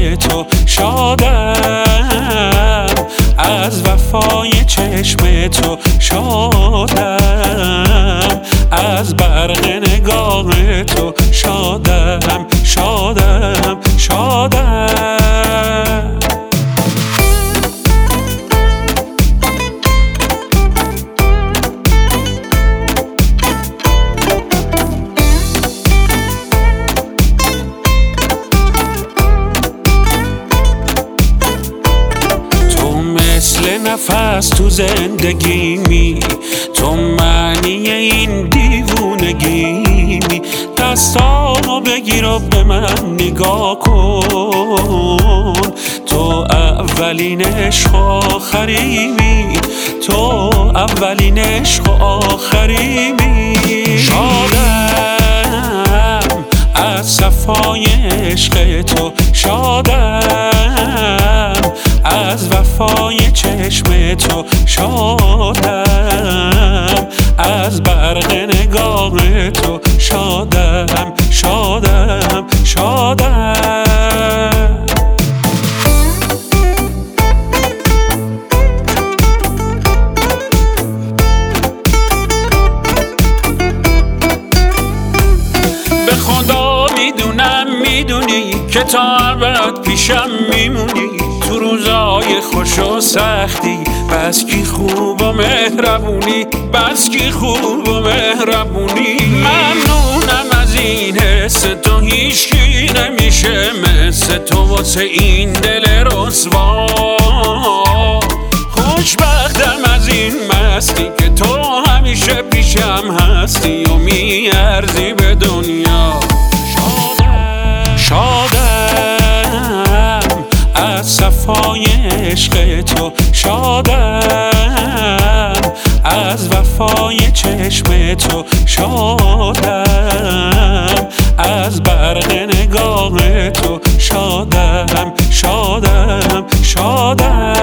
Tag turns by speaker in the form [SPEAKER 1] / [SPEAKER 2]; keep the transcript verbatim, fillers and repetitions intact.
[SPEAKER 1] تو شادم، از وفای چشم تو شادم، از برق نگاه تو شادم شادم شادم. مثل نفس تو زندگیمی، تو معنی این دیوونگیمی. دستامو بگیر و به من نگاه کن، تو اولین عشق و آخریمی، تو اولین عشق و آخریمی. شادم از صفای عشق تو شادم، از وفای چشم تو شادم، از برق نگاه تو شادم شادم شادم. به خدا میدونم میدونی که تا ابد پیشم میمونی، تو روزای خوش و سختی بس کی خوب و مهربونی، بس کی خوب و مهربونی. ممنونم از این حس تو، هیچکی نمیشه مثل تو واسه این دل رسوا. خوشبختم از این مستی که تو همیشه پیشم هستی و میارزی به دنیا. شادم از صفای عشق تو شادم، از وفای چشم تو شادم، از برق نگاه تو شادم شادم شادم.